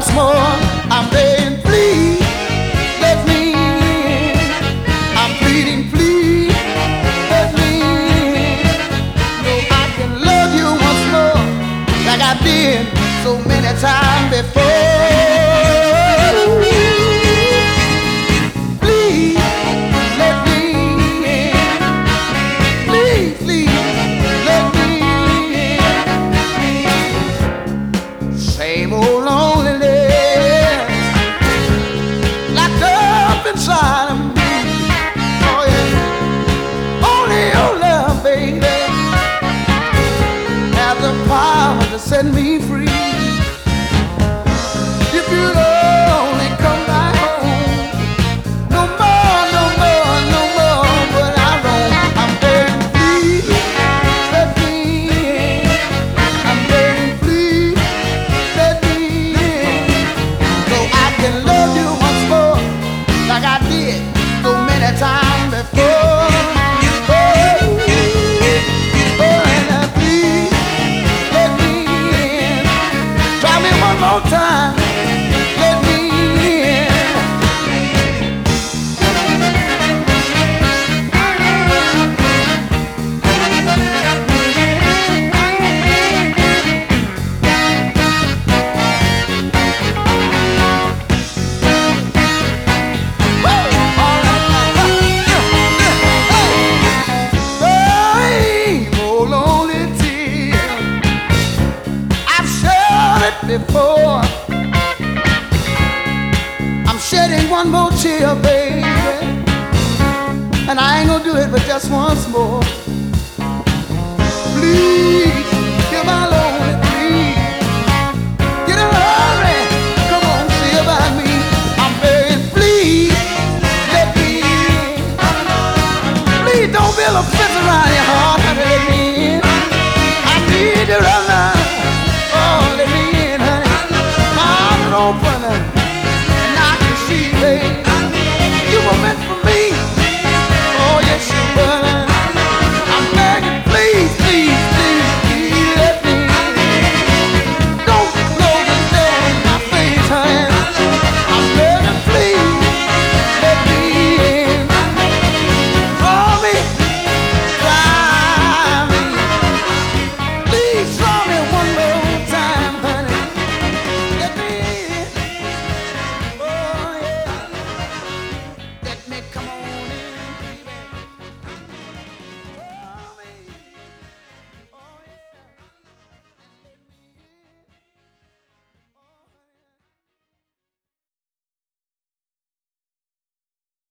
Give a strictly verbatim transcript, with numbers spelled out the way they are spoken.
once more. I'm begging, please let me in. I'm pleading, please let me in. So I can love you once more like I did so many times before. Please let me in. Please, please let me in. Same old loneliness locked up inside of me. Oh yeah, only your love, baby, has the power to set me free. If you'd only come back home, no more, no more, no more, but I won't. I'm begging, please let me in. I'm begging, please let me in, so I can love you once more like I did so many times before. Oh, oh, and uh, please let me in. Try me one more time. Let me in. Before I'm shedding one more tear, baby, and I ain't gonna do it but just once more.